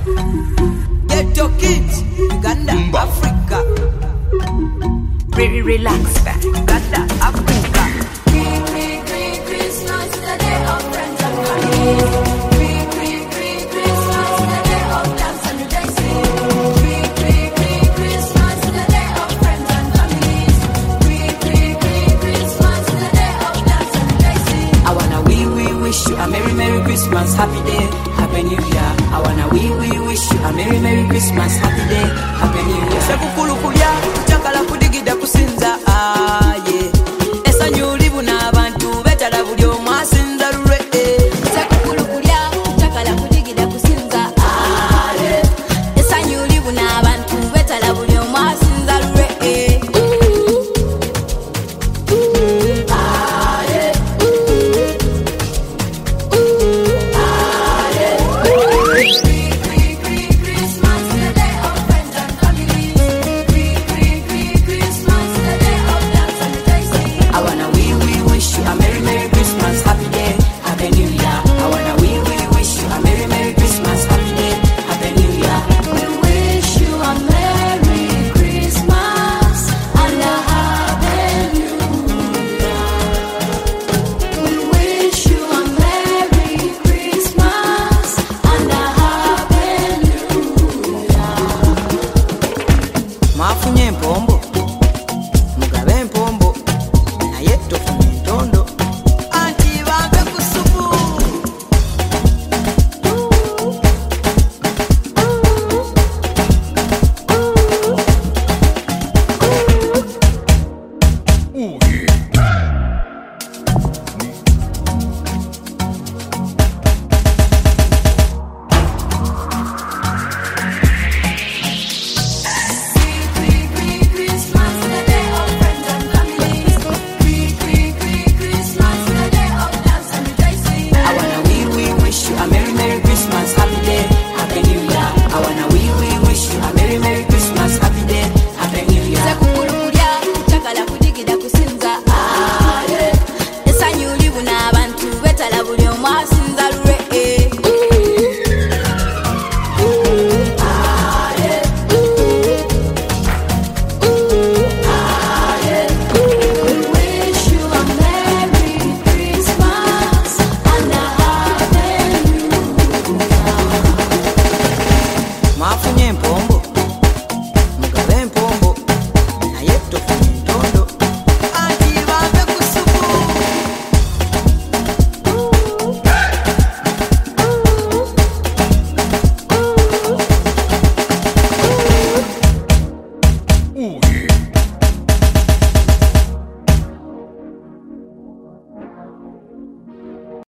Get your kids, Uganda, Africa. Very relaxed, man. Uganda, Africa. Christmas, the day of friends and family. Christmas, the day of dance and rejoicing. Christmas, the day of friends and families. Christmas, the day of dance and rejoicing. I wanna we wish you a Merry Christmas, happy day, happy New Year. I wanna we wish you a Merry Christmas, happy day, happy New Year.